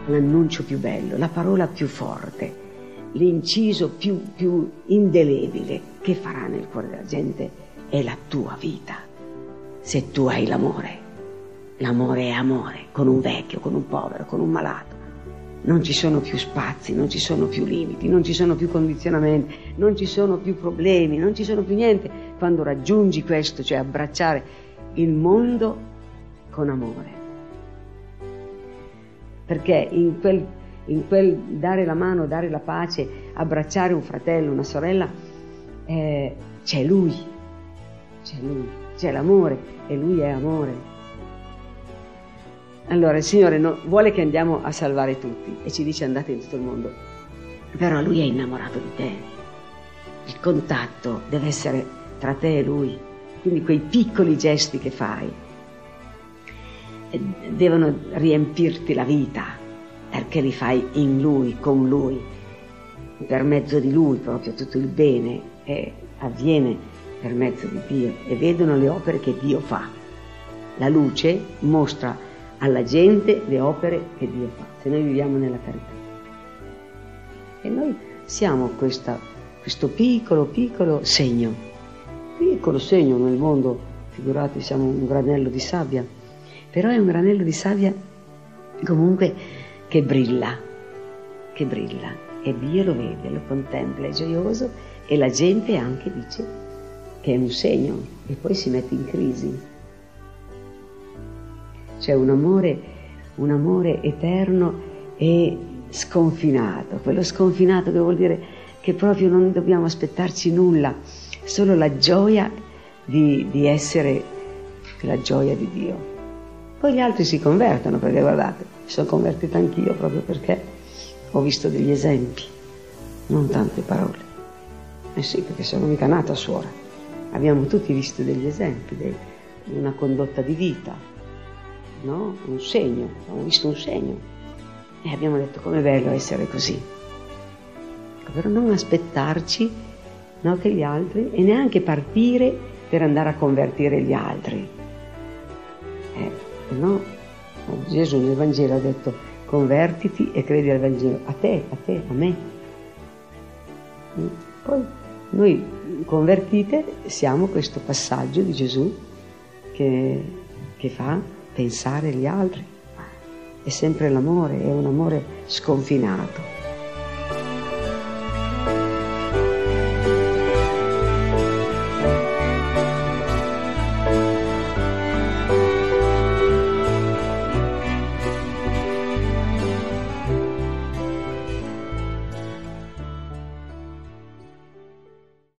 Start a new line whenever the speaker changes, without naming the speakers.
l'annuncio più bello, la parola più forte, l'inciso più indelebile che farà nel cuore della gente è la tua vita. Se tu hai l'amore, l'amore è amore, con un vecchio, con un povero, con un malato. Non ci sono più spazi, non ci sono più limiti, non ci sono più condizionamenti, non ci sono più problemi, non ci sono più niente. Quando raggiungi questo, cioè abbracciare il mondo con amore. Perché in quel dare la mano, dare la pace, abbracciare un fratello, una sorella, c'è lui, c'è l'amore e lui è amore. Allora il Signore vuole che andiamo a salvare tutti e ci dice andate in tutto il mondo, però lui è innamorato di te. Il contatto deve essere tra te e lui, quindi quei piccoli gesti che fai devono riempirti la vita, perché li fai in lui, con lui, per mezzo di lui. Proprio tutto il bene avviene per mezzo di Dio, e vedono le opere che Dio fa. La luce mostra alla gente le opere che Dio fa, se noi viviamo nella carità. E noi siamo questo piccolo segno nel mondo. Figurati, siamo un granello di sabbia, però è un granello di sabbia comunque che brilla, e Dio lo vede, lo contempla, è gioioso, e la gente anche dice che è un segno, e poi si mette in crisi. C'è un amore eterno e sconfinato, quello sconfinato che vuol dire che proprio non dobbiamo aspettarci nulla, solo la gioia di essere la gioia di Dio. Poi gli altri si convertono, perché guardate, mi sono convertita anch'io proprio perché ho visto degli esempi, non tante parole. Sì, perché sono mica nata suora. Abbiamo tutti visto degli esempi, una condotta di vita, no? Un segno, abbiamo visto un segno e abbiamo detto com'è bello essere così. Però non aspettarci, no, che gli altri, e neanche partire per andare a convertire gli altri. No? Gesù nel Vangelo ha detto convertiti e credi al Vangelo, a te, a me. Poi noi convertite siamo questo passaggio di Gesù che fa pensare agli altri. È sempre l'amore, è un amore sconfinato.